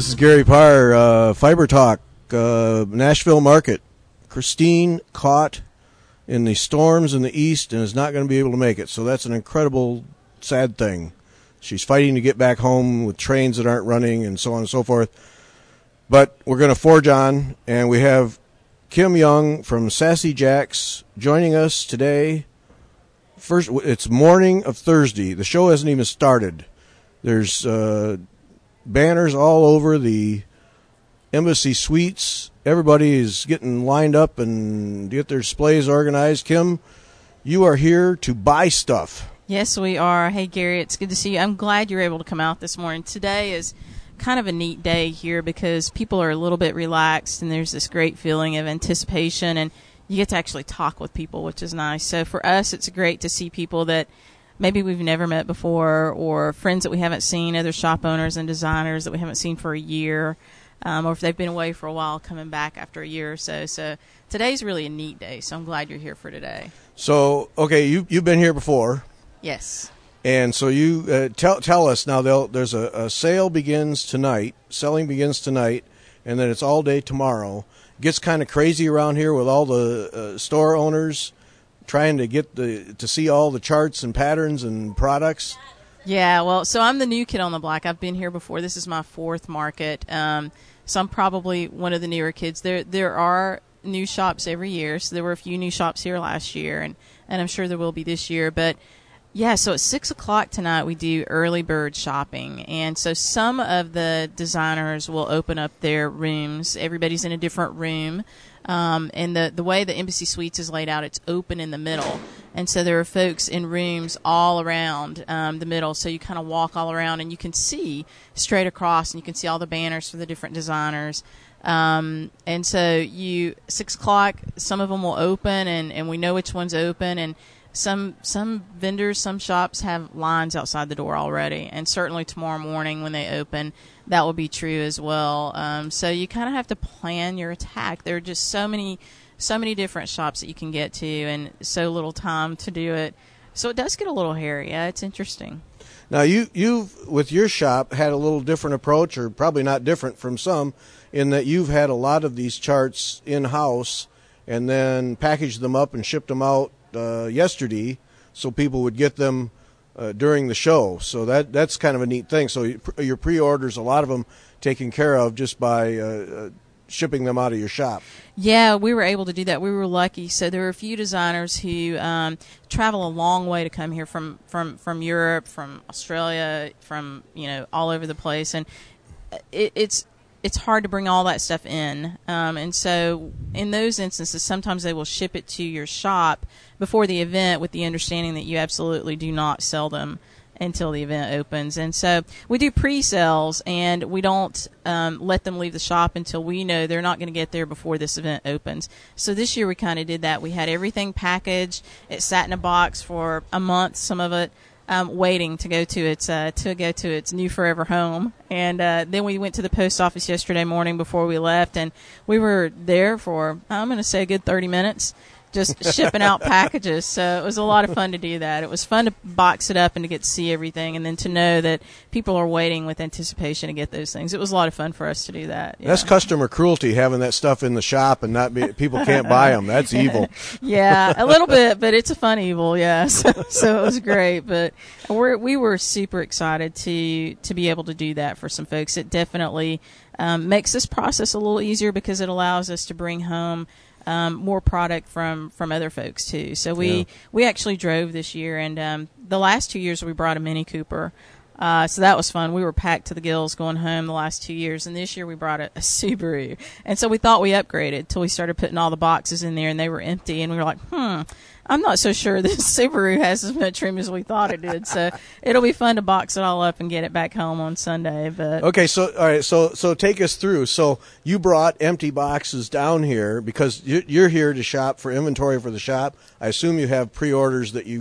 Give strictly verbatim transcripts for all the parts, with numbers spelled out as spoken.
This is Gary Parr, uh, Fiber Talk, uh, Nashville Market. Christine caught in the storms in the east and is not going to be able to make it. So that's an incredible, sad thing. She's fighting to get back home with trains that aren't running and so on and so forth. But we're going to forge on, and we have Kim Young from Sassy Jacks joining us today. First, it's morning of Thursday. The show hasn't even started. There's uh, banners all over the Embassy Suites. Everybody is getting lined up and get their displays organized. Kim, you are here to buy stuff. Yes, we are. Hey, Gary, it's good to see you. I'm glad you're able to come out this morning. Today is kind of a neat day here because people are a little bit relaxed and there's this great feeling of anticipation, and you get to actually talk with people, which is nice. So for us, it's great to see people that maybe we've never met before, or friends that we haven't seen, other shop owners and designers that we haven't seen for a year. Um, or if they've been away for a while, coming back after a year or so. So today's really a neat day, so I'm glad you're here for today. So, okay, you, you've been here before. Yes. And so you uh, tell tell us now, there's a, a sale begins tonight, selling begins tonight, and then it's all day tomorrow. It gets kind of crazy around here with all the uh, store owners trying to get the to see all the charts and patterns and products. Yeah, well, so I'm the new kid on the block. I've been here before. This is my fourth market. Um, so I'm probably one of the newer kids. There there are new shops every year. So there were a few new shops here last year, and, and I'm sure there will be this year. But, yeah, so at six o'clock tonight we do early bird shopping. And so some of the designers will open up their rooms. Everybody's in a different room. Um, and the, the way the Embassy Suites is laid out, it's open in the middle. And so there are folks in rooms all around um, the middle. So you kind of walk all around and you can see straight across, and you can see all the banners for the different designers. Um, and so you, six o'clock, some of them will open, and, and we know which one's open. And some some vendors, some shops have lines outside the door already. And certainly tomorrow morning when they open, that will be true as well. Um, so you kind of have to plan your attack. There are just so many so many different shops that you can get to, and so little time to do it. So it does get a little hairy. Yeah, it's interesting. Now, you, you've, with your shop, had a little different approach, or probably not different from some, in that you've had a lot of these charts in-house and then packaged them up and shipped them out uh, yesterday so people would get them uh, during the show. So that that's kind of a neat thing. So you, your pre-orders, a lot of them taken care of just by uh, uh, shipping them out of your shop. Yeah, we were able to do that. We were lucky. So there were a few designers who um, travel a long way to come here from, from, from Europe, from Australia, from, you know, all over the place. And it, it's it's hard to bring all that stuff in. Um, and so in those instances, sometimes they will ship it to your shop before the event with the understanding that you absolutely do not sell them until the event opens. And so we do pre-sales, and we don't um, let them leave the shop until we know they're not going to get there before this event opens. So this year we kind of did that. We had everything packaged. It sat in a box for a month, some of it um, waiting to go to its uh, to go to its new forever home. And uh, then we went to the post office yesterday morning before we left, and we were there for, I'm going to say, a good thirty minutes. Just shipping out packages. So it was a lot of fun to do that. It was fun to box it up and to get to see everything, and then to know that people are waiting with anticipation to get those things. It was a lot of fun for us to do that. Yeah. That's customer cruelty, having that stuff in the shop and not be, people can't buy them. That's evil. Yeah, a little bit, but it's a fun evil, yeah. So, so it was great. But we're, we were super excited to, to be able to do that for some folks. It definitely um, makes this process a little easier because it allows us to bring home Um, more product from, from other folks too. So we, yeah. we actually drove this year, and um, the last two years we brought a Mini Cooper. Uh, so that was fun. We were packed to the gills going home the last two years, and this year we brought a, a Subaru. And so we thought we upgraded until we started putting all the boxes in there, and they were empty, and we were like, hmm, I'm not so sure this Subaru has as much room as we thought it did. So it'll be fun to box it all up and get it back home on Sunday. But okay, so all right, so so take us through. So you brought empty boxes down here because you're here to shop for inventory for the shop. I assume you have pre-orders that you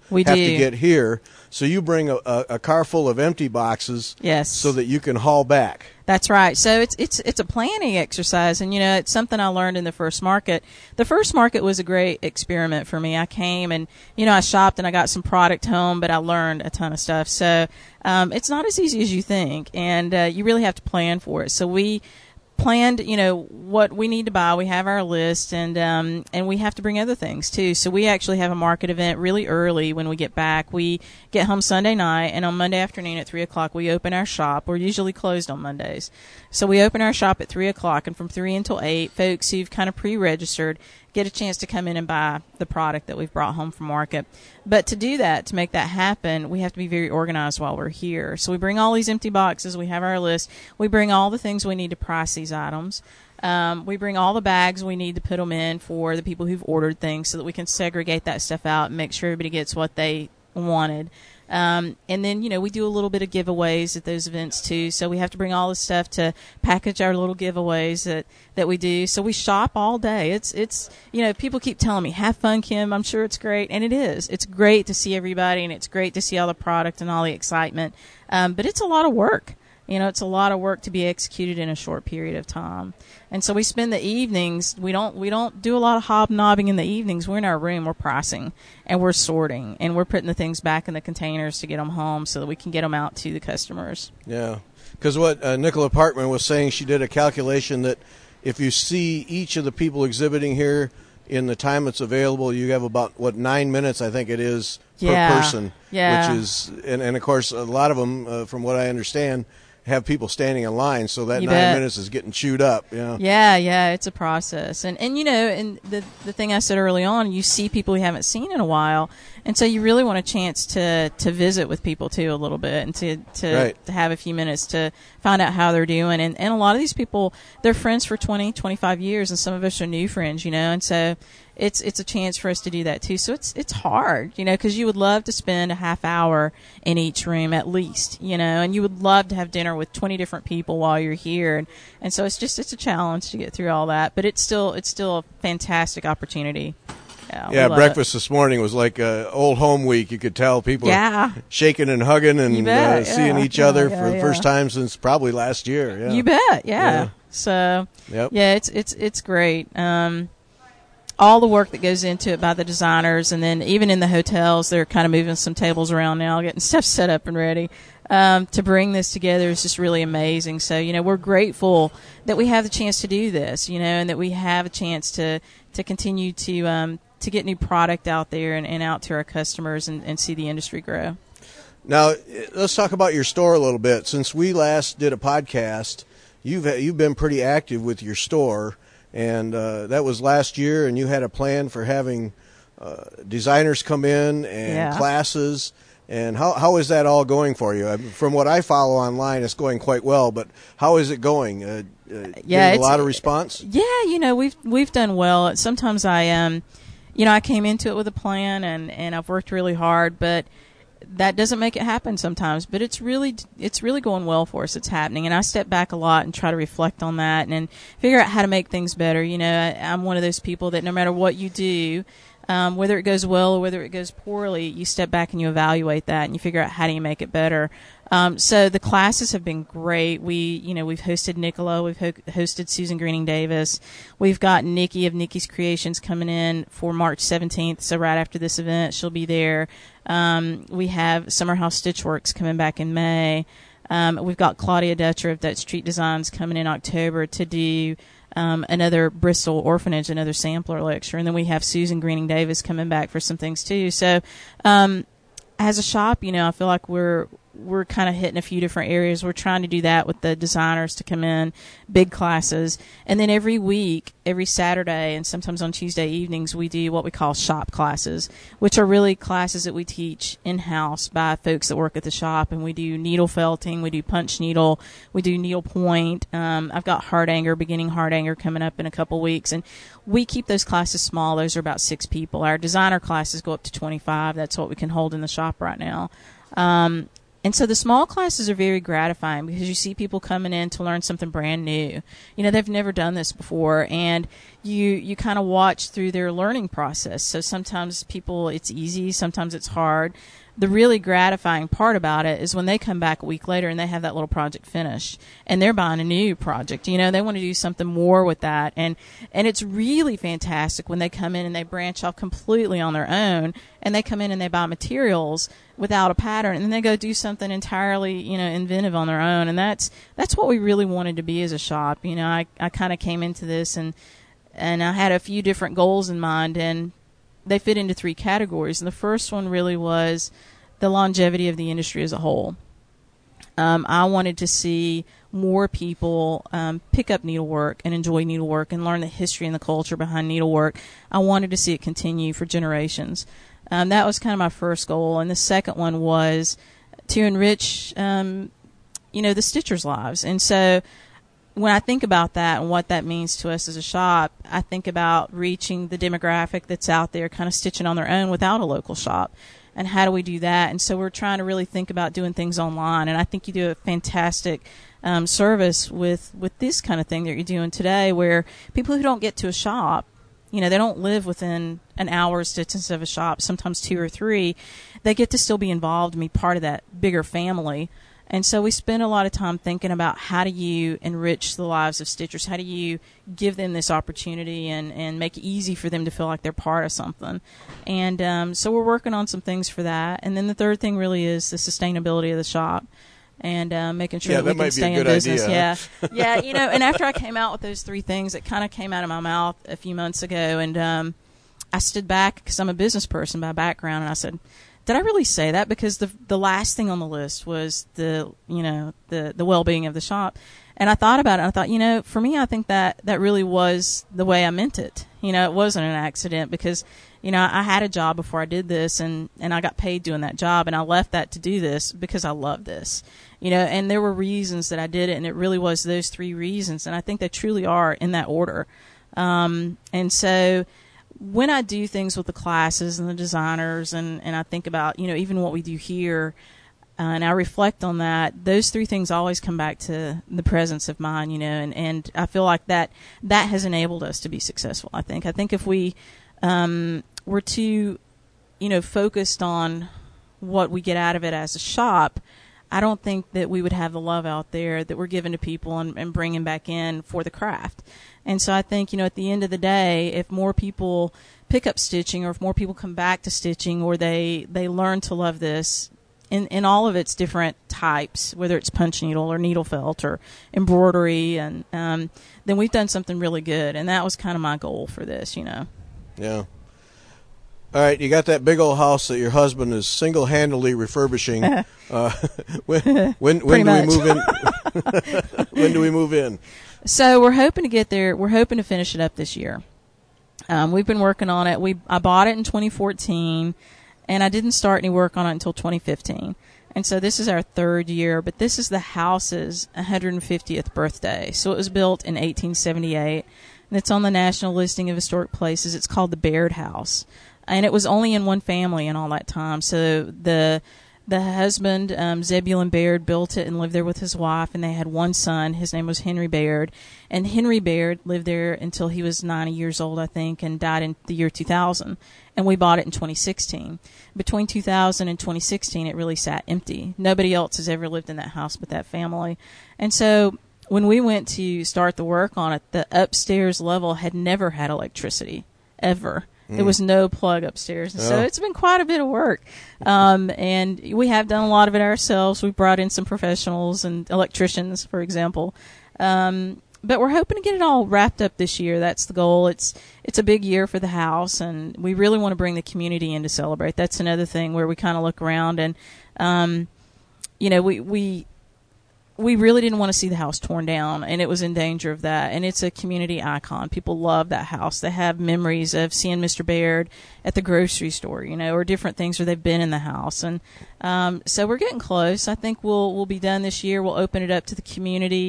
We have do. to get here. So you bring a, a, a car full of empty boxes, yes, so that you can haul back. That's right. So it's it's it's a planning exercise, and you know it's something I learned in the first market. The first market was a great experiment for me. I came and you know I shopped and I got some product home, but I learned a ton of stuff. So um, it's not as easy as you think, and uh, you really have to plan for it. So we planned, you know, what we need to buy. We have our list, and um, and we have to bring other things too. So we actually have a market event really early when we get back. We get home Sunday night, and on Monday afternoon at three o'clock we open our shop. We're usually closed on Mondays, so we open our shop at three o'clock, and from three until eight, folks who've kind of pre-registered get a chance to come in and buy the product that we've brought home from market. But to do that, to make that happen, we have to be very organized while we're here. So we bring all these empty boxes. We have our list. We bring all the things we need to price these items. Um, we bring all the bags we need to put them in for the people who've ordered things so that we can segregate that stuff out and make sure everybody gets what they wanted. Um, and then, you know, we do a little bit of giveaways at those events too. So we have to bring all this stuff to package our little giveaways that, that we do. So we shop all day. It's, it's, you know, people keep telling me, have fun, Kim. I'm sure it's great. And it is. It's great to see everybody, and it's great to see all the product and all the excitement. Um, but it's a lot of work. You know, it's a lot of work to be executed in a short period of time. And so we spend the evenings, we don't we don't do a lot of hobnobbing in the evenings. We're in our room, we're pricing, and we're sorting, and we're putting the things back in the containers to get them home so that we can get them out to the customers. Yeah, because what uh, Nicola Parkman was saying, she did a calculation that if you see each of the people exhibiting here in the time it's available, you have about, what, nine minutes, I think it is, yeah. per person. Yeah. Which is, and, and of course, a lot of them, uh, from what I understand, have people standing in line, so that You nine bet. minutes is getting chewed up. Yeah, yeah, yeah, it's a process, and and you know, and the the thing I said early on, you see people you haven't seen in a while, and so you really want a chance to to visit with people too a little bit, and to to, Right. to have a few minutes to find out how they're doing, and and a lot of these people, they're friends for twenty, twenty-five years, and some of us are new friends, you know, and so it's it's a chance for us to do that too. So it's it's hard, you know, because you would love to spend a half hour in each room at least, you know, and you would love to have dinner with twenty different people while you're here, and, and so it's just it's a challenge to get through all that, but it's still it's still a fantastic opportunity. Yeah, yeah. we love Breakfast this morning was like uh, old home week. You could tell people Yeah. shaking and hugging You and bet, uh, seeing yeah, each yeah, other yeah, for the yeah. first time since probably last year. it. Yeah, You bet, yeah. Yeah. So Yep. yeah, it's it's it's great. Um, all the work that goes into it by the designers, and then even in the hotels, they're kind of moving some tables around now, getting stuff set up and ready. Um, to bring this together is just really amazing. So, you know, we're grateful that we have the chance to do this, you know, and that we have a chance to, to continue to um, to get new product out there and, and out to our customers and, and see the industry grow. Now, let's talk about your store a little bit. Since we last did a podcast, you've you've been pretty active with your store, and uh, that was last year, and you had a plan for having uh, designers come in and Yeah. classes. And how how is that all going for you? I- From what I follow online, it's going quite well. But how is it going? Uh, uh, Yeah, getting a it's- lot of response. Yeah, you know, we've we've done well. Sometimes I um, you know, I came into it with a plan and, and I've worked really hard, but that doesn't make it happen sometimes. But it's really it's really going well for us. It's happening, and I step back a lot and try to reflect on that and, and figure out how to make things better. You know, I, I'm one of those people that no matter what you do, Um, whether it goes well or whether it goes poorly, you step back and you evaluate that and you figure out how do you make it better. Um, so the classes have been great. We, you know, we've hosted Nicola, we've ho- hosted Susan Greening Davis. We've got Nikki of Nikki's Creations coming in for March seventeenth. So right after this event, she'll be there. Um, we have Summerhouse Stitchworks coming back in May. Um, we've got Claudia Dutcher of Dutch Street Designs coming in October to do Um, another Bristol Orphanage, another sampler lecture, and then we have Susan Greening Davis coming back for some things too. So, um, as a shop, you know, I feel like we're we're kind of hitting a few different areas. We're trying to do that with the designers to come in, big classes, and then every week, every Saturday, and sometimes on Tuesday evenings, we do what we call shop classes, which are really classes that we teach in-house by folks that work at the shop, and we do needle felting, we do punch needle, we do needle point. Um, I've got hard anger, beginning hard anger coming up in a couple weeks, and we keep those classes small. Those are about six people. Our designer classes go up to twenty-five. That's what we can hold in the shop right now. Um, And so the small classes are very gratifying because you see people coming in to learn something brand new. You know, they've never done this before, and you you kind of watch through their learning process. So sometimes people, it's easy, sometimes it's hard. The really gratifying part about it is when they come back a week later and they have that little project finished and they're buying a new project. You know, they want to do something more with that. And, and it's really fantastic when they come in and they branch off completely on their own and they come in and they buy materials without a pattern and then they go do something entirely, you know, inventive on their own. And that's, that's what we really wanted to be as a shop. You know, I, I kind of came into this and, and I had a few different goals in mind, and they fit into three categories. And the first one really was the longevity of the industry as a whole. Um, I wanted to see more people um, pick up needlework and enjoy needlework and learn the history and the culture behind needlework. I wanted to see it continue for generations. Um, that was kind of my first goal. And the second one was to enrich, um, you know, the stitchers' lives. And so when I think about that and what that means to us as a shop, I think about reaching the demographic that's out there kind of stitching on their own without a local shop. And how do we do that? And so we're trying to really think about doing things online. And I think you do a fantastic um, service with, with this kind of thing that you're doing today, where people who don't get to a shop, you know, they don't live within an hour's distance of a shop, sometimes two or three, they get to still be involved and be part of that bigger family. And so we spend a lot of time thinking about how do you enrich the lives of stitchers? How do you give them this opportunity and, and make it easy for them to feel like they're part of something? And um, so we're working on some things for that. And then the third thing really is the sustainability of the shop and uh, making sure yeah, that, that we can might stay be a in good business. idea, Yeah, huh? yeah. You know, and after I came out with those three things, it kind of came out of my mouth a few months ago. And um, I stood back because I'm a business person by background, and I said, did I really say that? Because the the last thing on the list was the, you know, the, the well-being of the shop. And I thought about it, and I thought, you know, for me, I think that that really was the way I meant it. You know, it wasn't an accident because, you know, I had a job before I did this, and, and I got paid doing that job, and I left that to do this because I love this. You know, and there were reasons that I did it, and it really was those three reasons, and I think they truly are in that order. Um, and so when I do things with the classes and the designers, and, and I think about, you know, even what we do here, uh, and I reflect on that, those three things always come back to the presence of mind, you know, and, and I feel like that that has enabled us to be successful, I think. I think if we um, were too, you know, focused on what we get out of it as a shop, I don't think that we would have the love out there that we're giving to people and, and bringing back in for the craft. And so I think, you know, at the end of the day, if more people pick up stitching, or if more people come back to stitching, or they, they learn to love this in, in all of its different types, whether it's punch needle or needle felt or embroidery, and um, then we've done something really good. And that was kind of my goal for this, you know. Yeah. All right, you got that big old house that your husband is single-handedly refurbishing. uh, when when, when do much. we move in? When do we move in? So we're hoping to get there. We're hoping to finish it up this year. Um, we've been working on it. We I bought it in twenty fourteen, and I didn't start any work on it until twenty fifteen. And so this is our third year, but this is the house's one hundred fiftieth birthday. So it was built in eighteen seventy-eight, and it's on the National Listing of Historic Places. It's called the Baird House. And it was only in one family in all that time. So the the husband, um, Zebulon Baird, built it and lived there with his wife, and they had one son. His name was Henry Baird. And Henry Baird lived there until he was ninety years old, I think, and died in the year two thousand. And we bought it in twenty sixteen. Between two thousand and twenty sixteen, it really sat empty. Nobody else has ever lived in that house but that family. And so when we went to start the work on it, the upstairs level had never had electricity, ever. There was no plug upstairs. And so Oh. it's been quite a bit of work. Um, and we have done a lot of it ourselves. We've brought in some professionals and electricians, for example. Um, but we're hoping to get it all wrapped up this year. That's the goal. It's it's a big year for the house, and we really want to bring the community in to celebrate. That's another thing where we kind of look around and, um, you know, we... we we really didn't want to see the house torn down, and it was in danger of that. And it's a community icon. People love that house. They have memories of seeing Mister Baird at the grocery store, you know, or different things where they've been in the house. And um, so we're getting close. I think we'll we'll be done this year. We'll open it up to the community,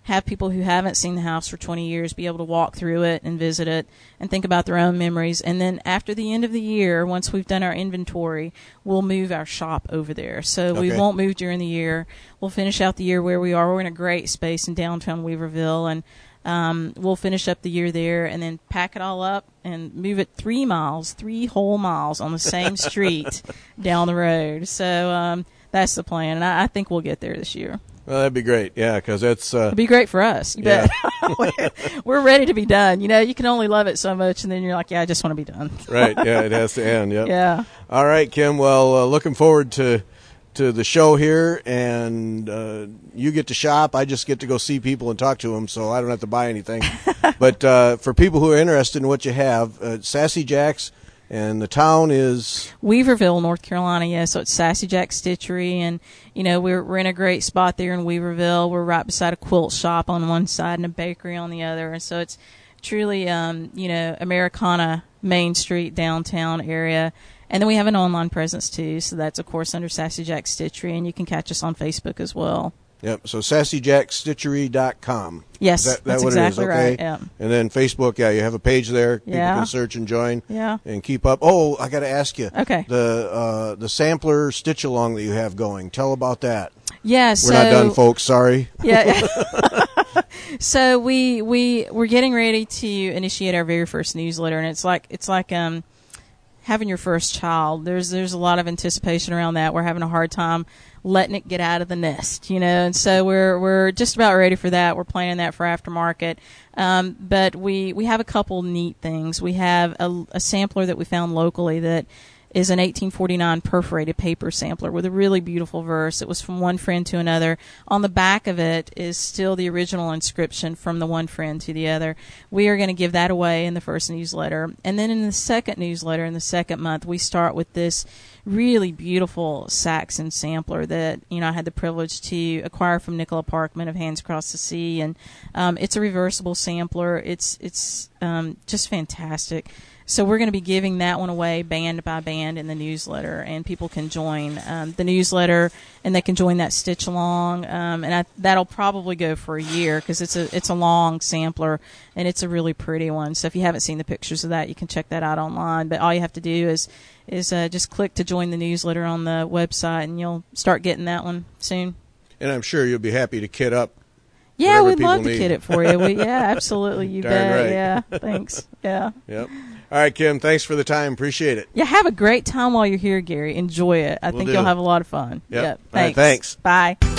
have people who haven't seen the house for twenty years be able to walk through it and visit it and think about their own memories. And then after the end of the year, once we've done our inventory, we'll move our shop over there. So Okay. we won't move during the year. We'll finish out the year where we are. We're in a great space in downtown Weaverville, and um, we'll finish up the year there and then pack it all up and move it three miles, three whole miles on the same street down the road. So um, that's the plan, and I, I think we'll get there this year. Well, that'd be great. Yeah, because that's uh, It'd be great for us. You Yeah. bet. We're ready to be done. You know, you can only love it so much, and then you're like, yeah, I just want to be done. right. Yeah, it has to end. Yep. Yeah. All right, Kim. Well, uh, looking forward to to the show here, and uh, you get to shop. I just get to go see people and talk to them, so I don't have to buy anything. But uh, for people who are interested in what you have, uh, Sassy Jack's, and the town is Weaverville, North Carolina, yeah. So it's Sassy Jack Stitchery, and you know we're we're in a great spot there in Weaverville. We're right beside a quilt shop on one side and a bakery on the other, and so it's truly um, you know Americana Main Street downtown area. And then we have an online presence too, so that's of course under Sassy Jack Stitchery, and you can catch us on Facebook as well. Yep. So sassy jack stitchery dot com. Yes, Is that, that that's what exactly it is? Okay. right. Yeah. And then Facebook, yeah, you have a page there. People Yeah. can search and join. Yeah. And keep up. Oh, I got to ask you. Okay. The uh, the sampler stitch along that you have going. Tell about that. Yeah. We're So, not done, folks. Sorry. Yeah. So we we we're getting ready to initiate our very first newsletter, and it's like it's like um having your first child. There's there's a lot of anticipation around that. We're having a hard time letting it get out of the nest, you know, and so we're we're just about ready for that. We're planning that for aftermarket. Um, but we we have a couple neat things. We have a, a sampler that we found locally that is an eighteen forty-nine perforated paper sampler with a really beautiful verse. It was from one friend to another. On the back of it is still the original inscription from the one friend to the other. We are going to give that away in the first newsletter. And then in the second newsletter, in the second month, we start with this really beautiful Saxon sampler that, you know, I had the privilege to acquire from Nicola Parkman of Hands Across the Sea. And um, it's a reversible sampler. It's, it's um, just fantastic. So we're going to be giving that one away band by band in the newsletter, and people can join um, the newsletter, and they can join that stitch along, um, and I, that'll probably go for a year because it's a it's a long sampler, and it's a really pretty one. So if you haven't seen the pictures of that, you can check that out online. But all you have to do is is uh, just click to join the newsletter on the website, and you'll start getting that one soon. And I'm sure you'll be happy to kit up. Yeah, Whatever we'd people love to need. kid it for you. We, yeah, absolutely. You Darn bet. right. Yeah, thanks. Yeah. Yep. All right, Kim, thanks for the time. Appreciate it. Yeah, have a great time while you're here, Gary. Enjoy it. I Will think do. you'll have a lot of fun. Yep. Yep. All right, Thanks. thanks. Bye.